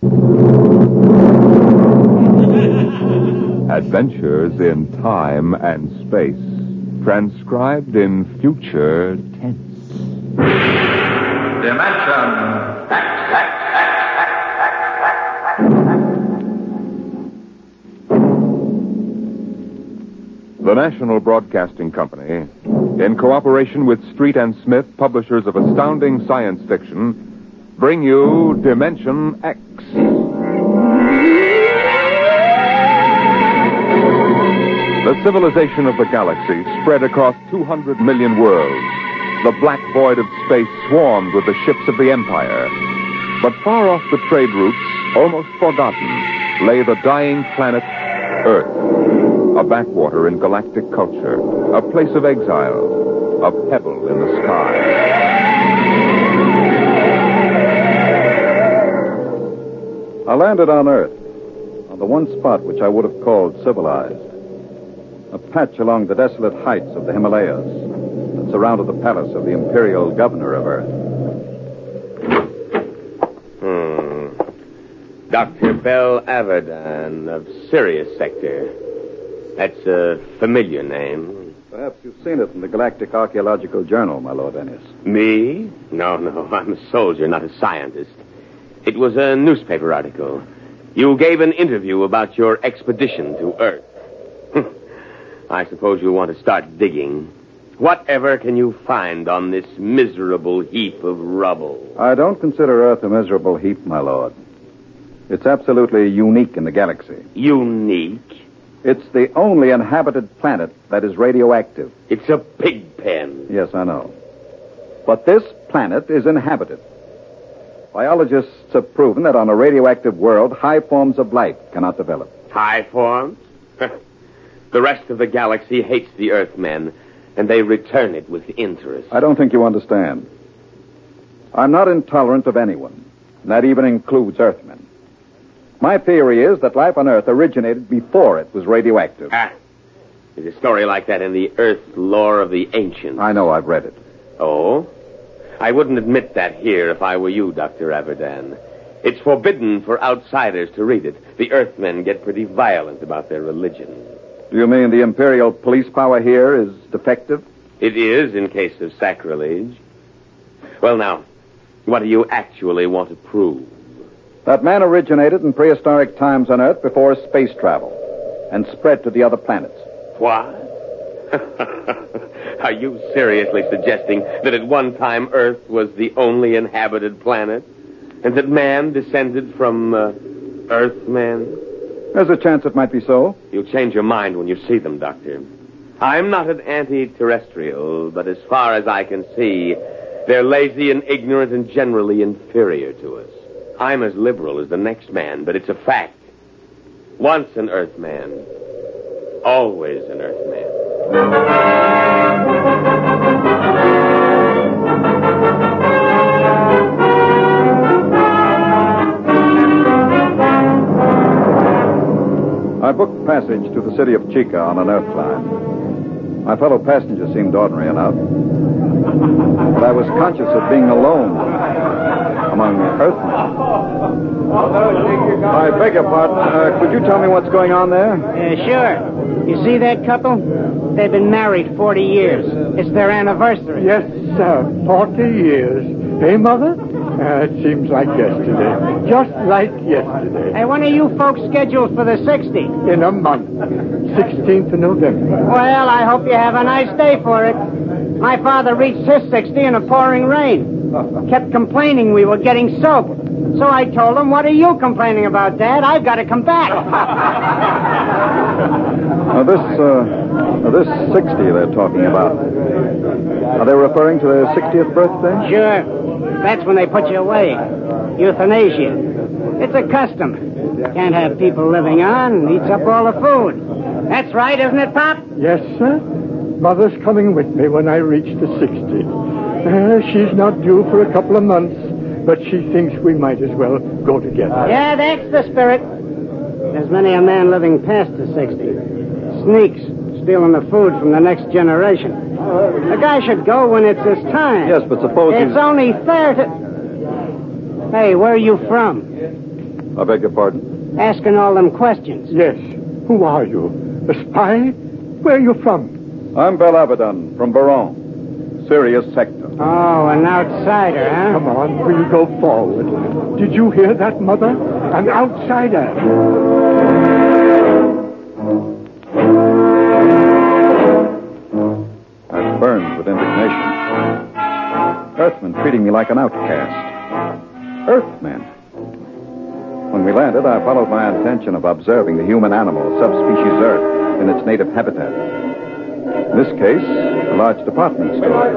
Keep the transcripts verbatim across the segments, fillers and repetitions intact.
Adventures in time and space, transcribed in future tense. Dimension X, X, The National Broadcasting Company, in cooperation with Street and Smith, publishers of astounding science fiction, bring you Dimension X. The civilization of the galaxy spread across two hundred million worlds. The black void of space swarmed with the ships of the Empire. But far off the trade routes, almost forgotten, lay the dying planet Earth, a backwater in galactic culture, a place of exile, a pebble in the sky. I landed on Earth, on the one spot which I would have called civilized. A patch along the desolate heights of the Himalayas that surrounded the palace of the imperial governor of Earth. Hmm. Doctor Bell Averdan of Sirius Sector. That's a familiar name. Perhaps you've seen it in the Galactic Archaeological Journal, my Lord Ennis. Me? No, no. I'm a soldier, not a scientist. It was a newspaper article. You gave an interview about your expedition to Earth. I suppose you'll want to start digging. Whatever can you find on this miserable heap of rubble? I don't consider Earth a miserable heap, my lord. It's absolutely unique in the galaxy. Unique? It's the only inhabited planet that is radioactive. It's a pig pen. Yes, I know. But this planet is inhabited. Biologists have proven that on a radioactive world, high forms of life cannot develop. High forms? The rest of the galaxy hates the Earthmen, and they return it with interest. I don't think you understand. I'm not intolerant of anyone, and that even includes Earthmen. My theory is that life on Earth originated before it was radioactive. Ah, there's a story like that in the Earth lore of the ancients. I know, I've read it. Oh? I wouldn't admit that here if I were you, Doctor Averdan. It's forbidden for outsiders to read it. The Earthmen get pretty violent about their religion. Do you mean the imperial police power here is defective? It is in case of sacrilege. Well, now, what do you actually want to prove? That man originated in prehistoric times on Earth before space travel and spread to the other planets. What? Are you seriously suggesting that at one time Earth was the only inhabited planet? And that man descended from uh, Earthmen? There's a chance it might be so. You'll change your mind when you see them, Doctor. I'm not an anti-terrestrial, but as far as I can see, they're lazy and ignorant and generally inferior to us. I'm as liberal as the next man, but it's a fact. Once an Earthman, always an Earthman. I booked passage to the city of Chica on an Earth line. My fellow passengers seemed ordinary enough. But I was conscious of being alone among Earthmen. I beg your pardon. Uh, could you tell me what's going on there? Uh, sure. You see that couple? They've been married forty years. It's their anniversary. Yes, sir. Forty years. Hey, Mother? Uh, it seems like yesterday. Just like yesterday. Hey, when are you folks scheduled for the sixtieth? In a month. sixteenth of November. Well, I hope you have a nice day for it. My father reached his sixty in a pouring rain. Kept complaining we were getting soaked. So I told him, what are you complaining about, Dad? I've got to come back. Now, this, uh, this sixty they're talking about, are they referring to their sixtieth birthday? Sure. That's when they put you away. Euthanasia. It's a custom. Can't have people living on. Eats up all the food. That's right, isn't it, Pop? Yes, sir. Mother's coming with me when I reach the sixty. Uh, she's not due for a couple of months, but she thinks we might as well go together. Yeah, that's the spirit. There's many a man living past the sixty. Sneaks, stealing the food from the next generation. The guy should go when it's his time. Yes, but suppose It's he's... only fair to... Hey, where are you from? I beg your pardon? Asking all them questions. Yes. Who are you? A spy? Where are you from? I'm Bel Abaddon from Baron, Sirius Sector. Oh, an outsider, huh? Come on, we'll go forward. Did you hear that, Mother? An outsider. I burned with indignation. Earthmen treating me like an outcast. Earthmen. When we landed, I followed my intention of observing the human animal, subspecies Earth, in its native habitat. In this case, a large department store.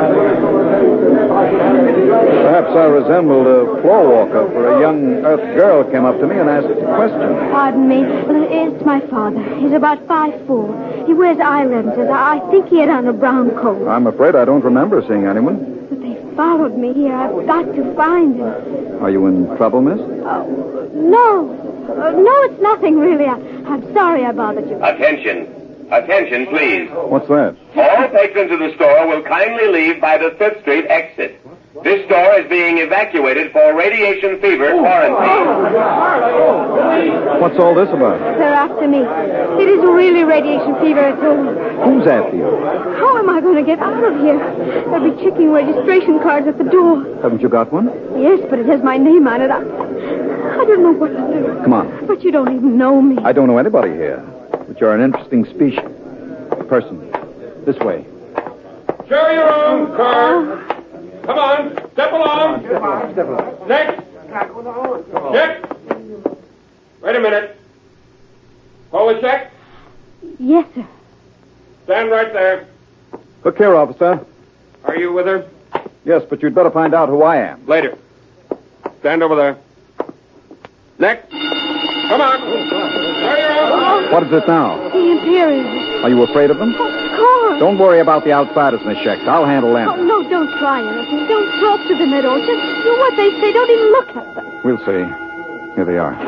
Perhaps I resembled a floor walker, for a young Earth girl came up to me and asked a question. Pardon me. Well, it's my father. He's about five foot four. He wears eye lenses. I think he had on a brown coat. I'm afraid I don't remember seeing anyone. But they followed me here. I've got to find him. Are you in trouble, miss? Oh, no. Uh, no, it's nothing, really. I, I'm sorry I bothered you. Attention. Attention, please. What's that? All patrons of the store will kindly leave by the Fifth Street exit. This store is being evacuated for radiation fever quarantine. What's all this about? They're after me. It is really radiation fever at home. Who's after you? How am I going to get out of here? They'll be checking registration cards at the door. Haven't you got one? Yes, but it has my name on it. I, I don't know what to do. Come on. But you don't even know me. I don't know anybody here, but you're an interesting species. Person. This way. Show your own car. Come on, step along. Step along. Next. Check. Wait a minute. Forward check. Yes, sir. Stand right there. Look here, officer. Are you with her? Yes, but you'd better find out who I am. Later. Stand over there. Next. Come on. Show your own. What is it now? The Imperials. Are you afraid of them? Of course. Don't worry about the outsiders, Miss Schecht. I'll handle them. Oh, no, don't try anything. Don't talk to them at all. Just do what they say. Don't even look at them. We'll see. Here they are.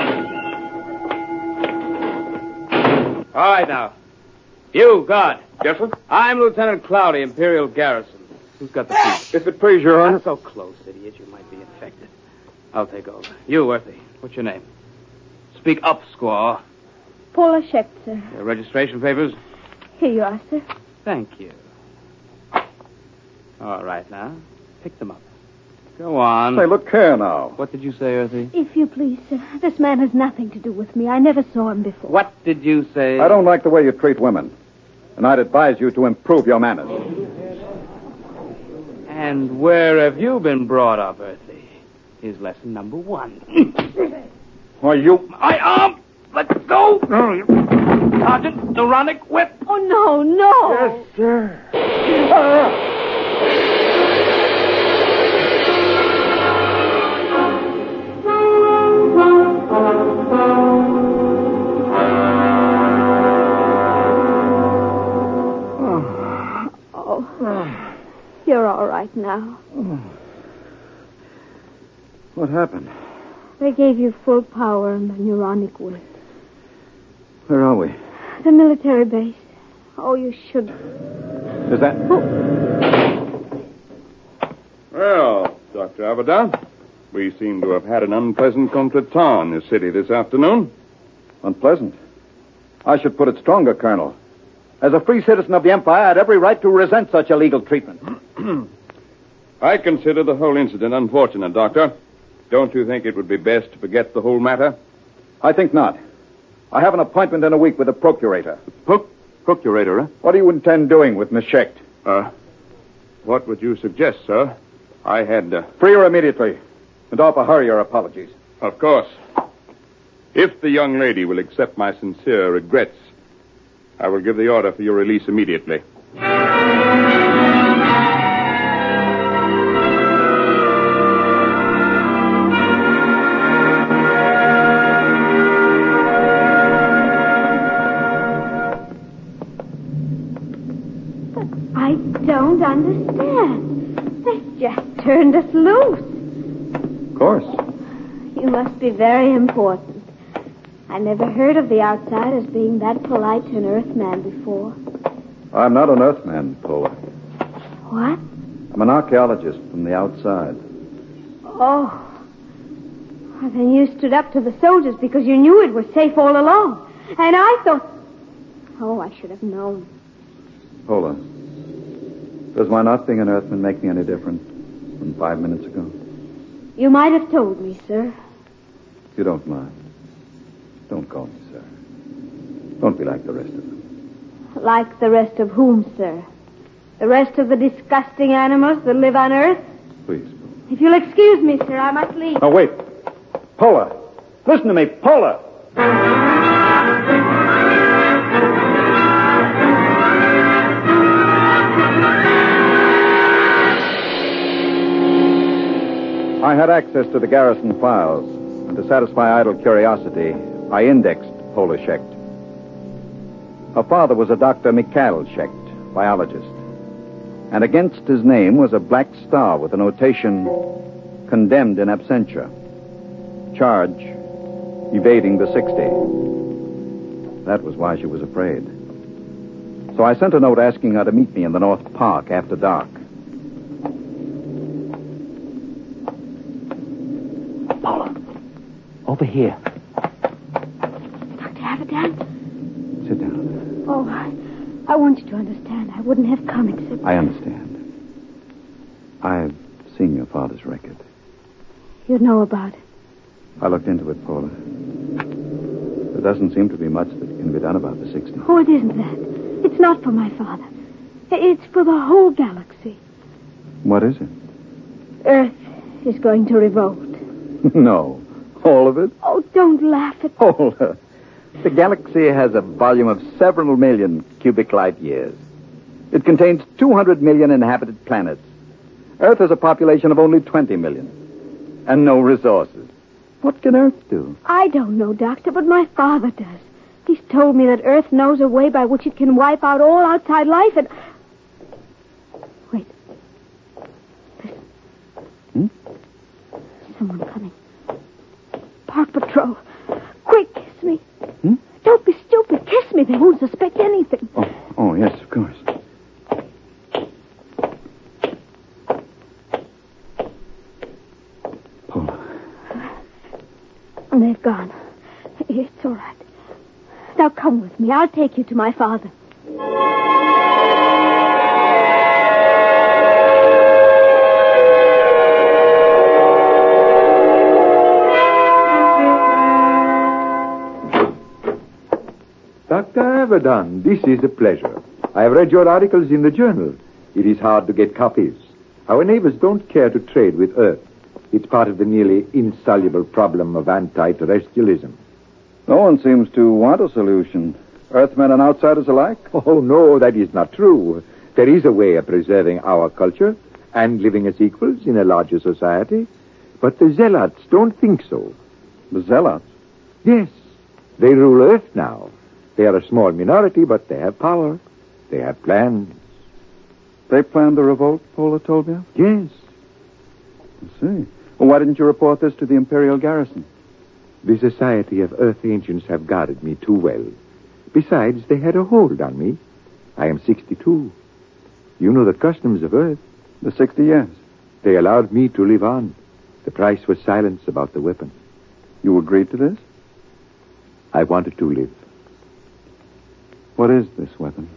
All right, now. You, guard. Yes, sir? I'm Lieutenant Cloudy, Imperial Garrison. Who's got the key? If it please your honor. Not so close, idiot. You might be infected. I'll take over. You, Earthy. What's your name? Speak up, squaw. Paula Schecht, sir. Your registration papers? Here you are, sir. Thank you. All right, now. Pick them up. Go on. Say, look here now. What did you say, Earthy? If you please, sir. This man has nothing to do with me. I never saw him before. What did you say? I don't like the way you treat women, and I'd advise you to improve your manners. And where have you been brought up, Earthy? Here's lesson number one. Why, you... My arm! Let go! Sergeant, Duronic whip! Oh, no, no! Yes, sir. Oh, you're all right now. What happened? They gave you full power and the neuronic whip. Where are we? The military base. Oh, you should... Is that... Well, Doctor Abaddon, we seem to have had an unpleasant contretemps in this city this afternoon. Unpleasant. I should put it stronger, Colonel. As a free citizen of the Empire, I had every right to resent such illegal treatment. I consider the whole incident unfortunate, Doctor. Don't you think it would be best to forget the whole matter? I think not. I have an appointment in a week with the procurator. Pro- procurator, eh? What do you intend doing with Miss Schecht? Uh, what would you suggest, sir? I had... Uh... Free her immediately, and offer her your apologies. Of course. If the young lady will accept my sincere regrets, I will give the order for your release immediately. I don't understand. They just turned us loose. Of course. You must be very important. I never heard of the outside as being that polite to an Earthman before. I'm not an Earthman, Paula. What? I'm an archaeologist from the outside. Oh. Well, then you stood up to the soldiers because you knew it was safe all along. And I thought... Oh, I should have known. Paula, does my not being an Earthman make me any different from five minutes ago? You might have told me, sir. You don't mind. Don't call me, sir. Don't be like the rest of them. Like the rest of whom, sir? The rest of the disgusting animals that live on Earth? Please. If you'll excuse me, sir, I must leave. Oh, wait. Paula. Listen to me, Paula. I had access to the garrison files, and to satisfy idle curiosity, I indexed Paula Schecht. Her father was a Doctor Mikhail Schecht, biologist. And against his name was a black star with a notation, condemned in absentia. Charge, evading the sixty. That was why she was afraid. So I sent a note asking her to meet me in the North Park after dark. Paula, over here. Doctor Avidan? Sit down. Oh, I, I want you to understand. I wouldn't have come except... I understand. I've seen your father's record. You know about it. I looked into it, Paula. There doesn't seem to be much that can be done about the sixty. Oh, it isn't that. It's not for my father. It's for the whole galaxy. What is it? Earth is going to revolt. No. All of it? Oh, don't laugh at me. Paula. The galaxy has a volume of several million cubic light years. It contains two hundred million inhabited planets. Earth has a population of only twenty million. And no resources. What can Earth do? I don't know, Doctor, but my father does. He's told me that Earth knows a way by which it can wipe out all outside life and... Wait. Listen. Hmm? Someone coming. Park Patrol. Quick, kiss me. Hmm? Don't be stupid. Kiss me. They won't suspect anything. Oh, oh, yes, of course. Paula. They've gone. It's all right. Now come with me. I'll take you to my father. Doctor Avidan, this is a pleasure. I have read your articles in the journal. It is hard to get copies. Our neighbors don't care to trade with Earth. It's part of the nearly insoluble problem of anti-terrestrialism. No one seems to want a solution. Earthmen and outsiders alike? Oh, no, that is not true. There is a way of preserving our culture and living as equals in a larger society. But the zealots don't think so. The zealots? Yes. They rule Earth now. They are a small minority, but they have power. They have plans. They planned the revolt, Paula told me? Yes. I see. Well, why didn't you report this to the Imperial garrison? The Society of Earth Ancients have guarded me too well. Besides, they had a hold on me. I am sixty-two. You know the customs of Earth. The sixty years. They allowed me to live on. The price was silence about the weapon. You agreed to this? I wanted to live. What is this weapon?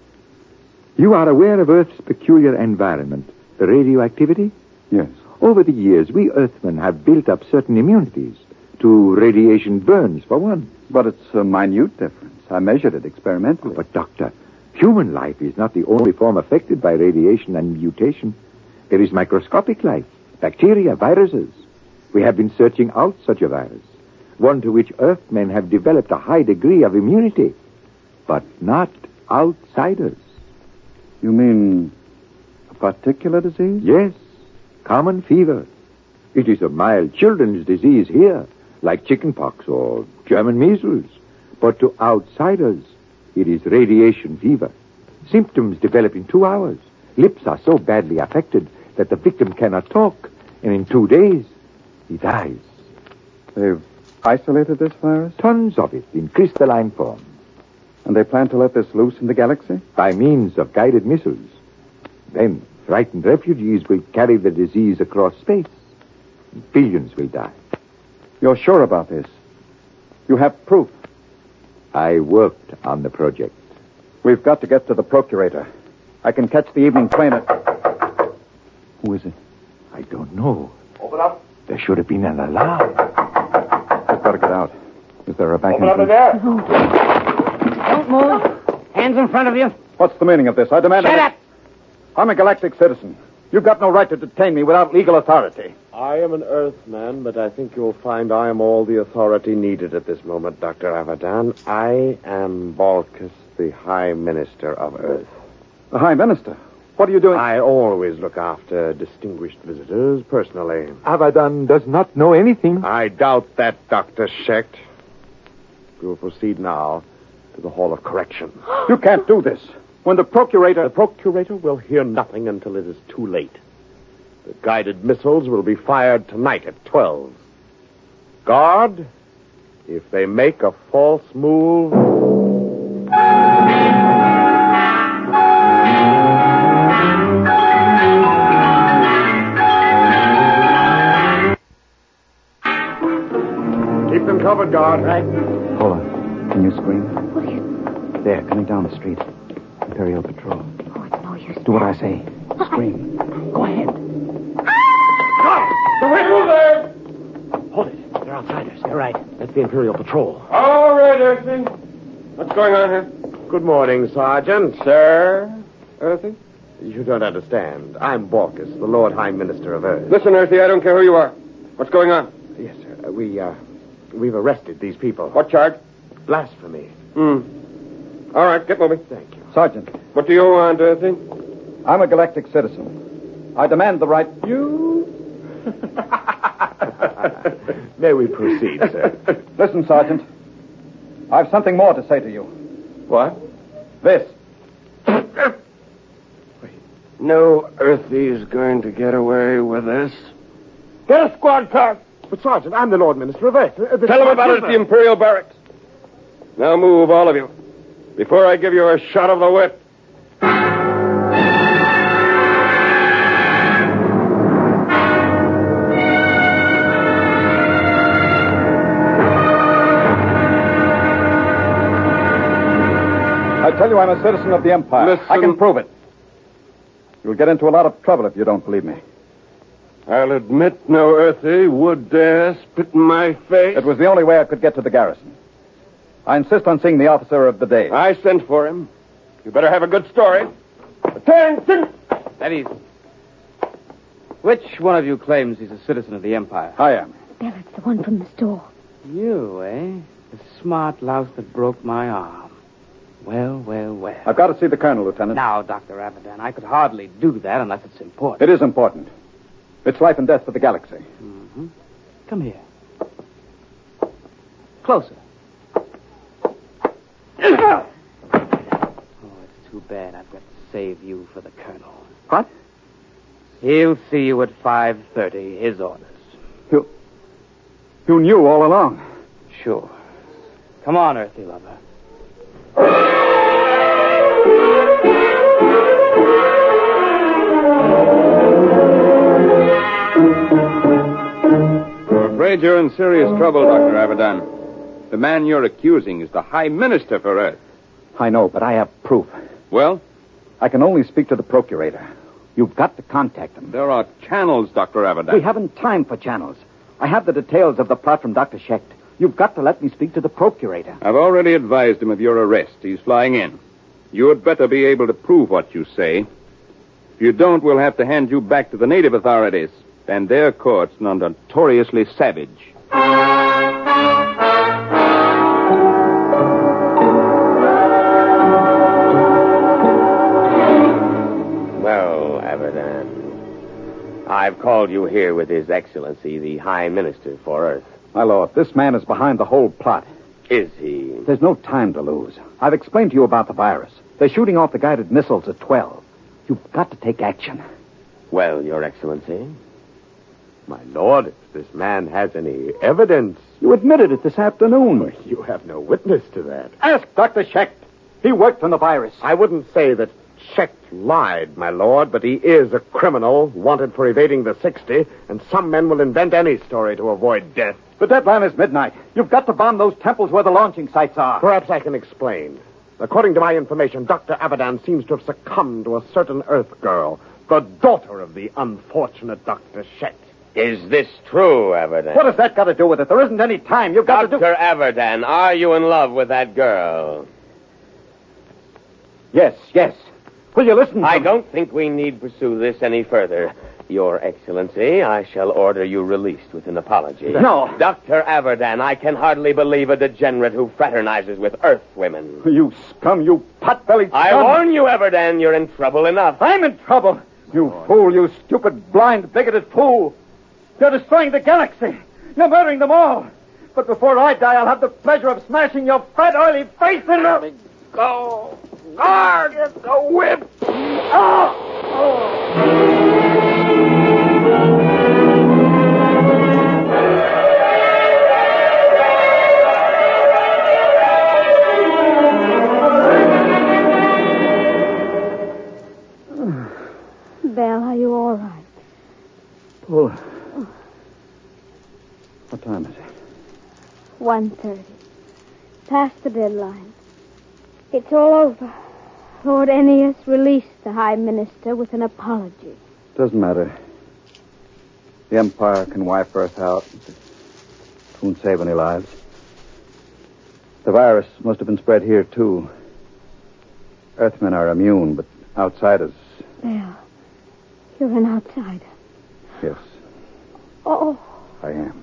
You are aware of Earth's peculiar environment, the radioactivity? Yes. Over the years, we Earthmen have built up certain immunities to radiation burns, for one. But it's a minute difference. I measured it experimentally. Oh, but, Doctor, human life is not the only form affected by radiation and mutation. There is microscopic life, bacteria, viruses. We have been searching out such a virus, one to which Earthmen have developed a high degree of immunity, but not outsiders. You mean a particular disease? Yes, common fever. It is a mild children's disease here, like chickenpox or German measles. But to outsiders, it is radiation fever. Symptoms develop in two hours. Lips are so badly affected that the victim cannot talk, and in two days, he dies. They've isolated this virus? Tons of it in crystalline form. And they plan to let this loose in the galaxy? By means of guided missiles. Then frightened refugees will carry the disease across space. Billions will die. You're sure about this? You have proof? I worked on the project. We've got to get to the procurator. I can catch the evening train at... Who is it? I don't know. Open up. There should have been an alarm. We've got to get out. Is there a back Open up in entrance? there. Don't move. Hands in front of you. What's the meaning of this? I demand... Shut up. I'm a galactic citizen. You've got no right to detain me without legal authority. I am an Earthman, but I think you'll find I am all the authority needed at this moment, Doctor Abadan. I am Balkus, the High Minister of Earth. The High Minister? What are you doing? I always look after distinguished visitors personally. Abadan does not know anything. I doubt that, Doctor Shecht. We will proceed now to the Hall of Correction. You can't do this. When the procurator... The procurator will hear nothing until it is too late. The guided missiles will be fired tonight at twelve. Guard, if they make a false move... Keep them covered, guard. Right. Paula, can you scream? What are you... There, coming down the street. Imperial Patrol. Oh, it's no use. Do what I say. Scream. Go ahead. The window there. Hold it. They're outsiders. They're right. That's the Imperial Patrol. All right, Earthy. What's going on here? Good morning, Sergeant. Sir? Earthy? You don't understand. I'm Balkus, the Lord High Minister of Earth. Listen, Earthy, I don't care who you are. What's going on? Yes, sir. We, uh, we've arrested these people. What charge? Blasphemy. Hmm. All right, get moving. Thank you. Sergeant, What do you want, Earthy? I'm a galactic citizen. I demand the right... You? May we proceed, sir? Listen, Sergeant. I've something more to say to you. What? This. No Earthy's going to get away with this. Get a squad car. But, Sergeant, I'm the Lord Minister of Earth. Uh, Tell him about it at the Imperial Barracks. Now move, all of you, before I give you a shot of the whip. I tell you I'm a citizen of the Empire. Listen. I can prove it. You'll get into a lot of trouble if you don't believe me. I'll admit no Earthy would dare spit in my face. It was the only way I could get to the garrison. I insist on seeing the officer of the day. I sent for him. You better have a good story. Attention! That easy. Which one of you claims he's a citizen of the Empire? I am. Barrett's the one from the store. You, eh? The smart louse that broke my arm. Well, well, well. I've got to see the colonel, Lieutenant. Now, Doctor Abadan, I could hardly do that unless it's important. It is important. It's life and death for the galaxy. Mm-hmm. Come here. Closer. Oh, it's too bad I've got to save you for the colonel. What? He'll see you at five thirty, his orders. You... You knew all along. Sure. Come on, Earthy lover. I'm afraid you're in serious trouble, Doctor Abadan. The man you're accusing is the High Minister for Earth. I know, but I have proof. Well? I can only speak to the procurator. You've got to contact him. There are channels, Doctor Abadan. We haven't time for channels. I have the details of the plot from Doctor Shecht. You've got to let me speak to the procurator. I've already advised him of your arrest. He's flying in. You had better be able to prove what you say. If you don't, we'll have to hand you back to the native authorities and their courts, notoriously savage. Well, Abadan, I've called you here with His Excellency, the High Minister for Earth. My lord, this man is behind the whole plot. Is he? There's no time to lose. I've explained to you about the virus. They're shooting off the guided missiles at twelve. You've got to take action. Well, Your Excellency. My lord, if this man has any evidence... You admitted it this afternoon. You have no witness to that. Ask Doctor Shecht. He worked on the virus. I wouldn't say that Shecht lied, my lord, but he is a criminal wanted for evading the sixty, and some men will invent any story to avoid death. The deadline is midnight. You've got to bomb those temples where the launching sites are. Perhaps I can explain. According to my information, Doctor Abadan seems to have succumbed to a certain Earth girl, the daughter of the unfortunate Doctor Shet. Is this true, Abadan? What has that got to do with it? There isn't any time. You've got Doctor to do... Doctor Abadan, are you in love with that girl? Yes, yes. Will you listen to I me? don't think we need pursue this any further. Your Excellency, I shall order you released with an apology. No. Doctor Abadan, I can hardly believe a degenerate who fraternizes with Earth women. You scum, you pot-bellied scum. I warn you, Abadan, you're in trouble enough. I'm in trouble. You fool, you stupid, blind, bigoted fool. You're destroying the galaxy. You're murdering them all. But before I die, I'll have the pleasure of smashing your fat, oily face in the... Go. Guard, the whip. Oh. Oh. Belle, are you all right? Paula. What time is it? one thirty. Past the deadline. It's all over. Lord Ennius released the High Minister with an apology. Doesn't matter. The Empire can wipe Earth out. It won't save any lives. The virus must have been spread here, too. Earthmen are immune, but outsiders... Belle, you're an outsider. Yes. Oh. I am.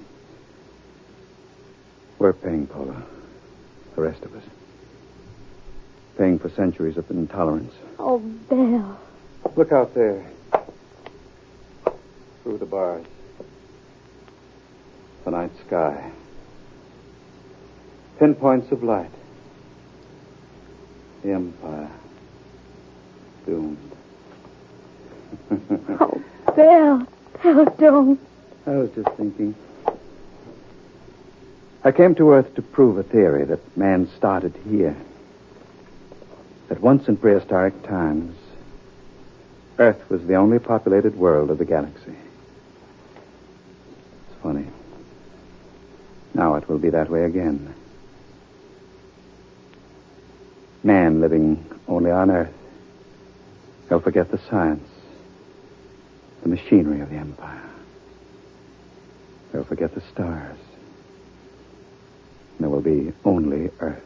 We're paying, Paula. The rest of us. Paying for centuries of intolerance. Oh, Belle. Look out there. Through the bars. The night sky. Pinpoints of light. The Empire. Doomed. Oh, Belle. Belle, don't. I was just thinking. I came to Earth to prove a theory that man started here. That once in prehistoric times, Earth was the only populated world of the galaxy. It's funny. Now it will be that way again. Man living only on Earth. He'll forget the science, the machinery of the Empire. He'll forget the stars. There will be only Earth.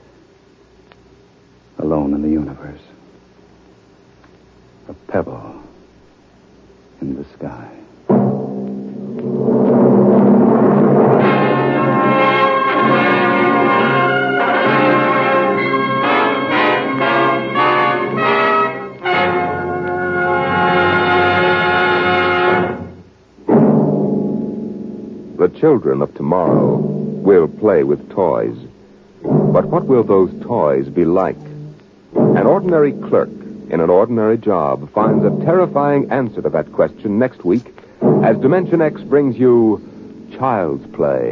Alone in the universe. A pebble in the sky. The children of tomorrow will play with toys. But what will those toys be like? An ordinary clerk in an ordinary job finds a terrifying answer to that question next week as Dimension X brings you Child's Play.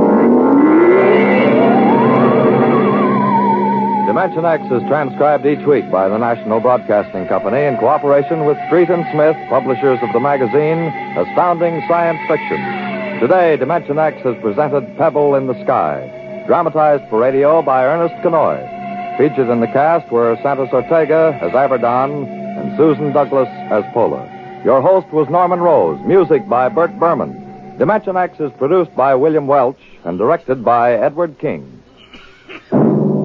Dimension X is transcribed each week by the National Broadcasting Company in cooperation with Street and Smith, publishers of the magazine Astounding Science Fiction. Today, Dimension X has presented Pebble in the Sky, dramatized for radio by Ernest Kanoy. Featured in the cast were Santos Ortega as Abadan and Susan Douglas as Pola. Your host was Norman Rose. Music by Bert Berman. Dimension X is produced by William Welch and directed by Edward King.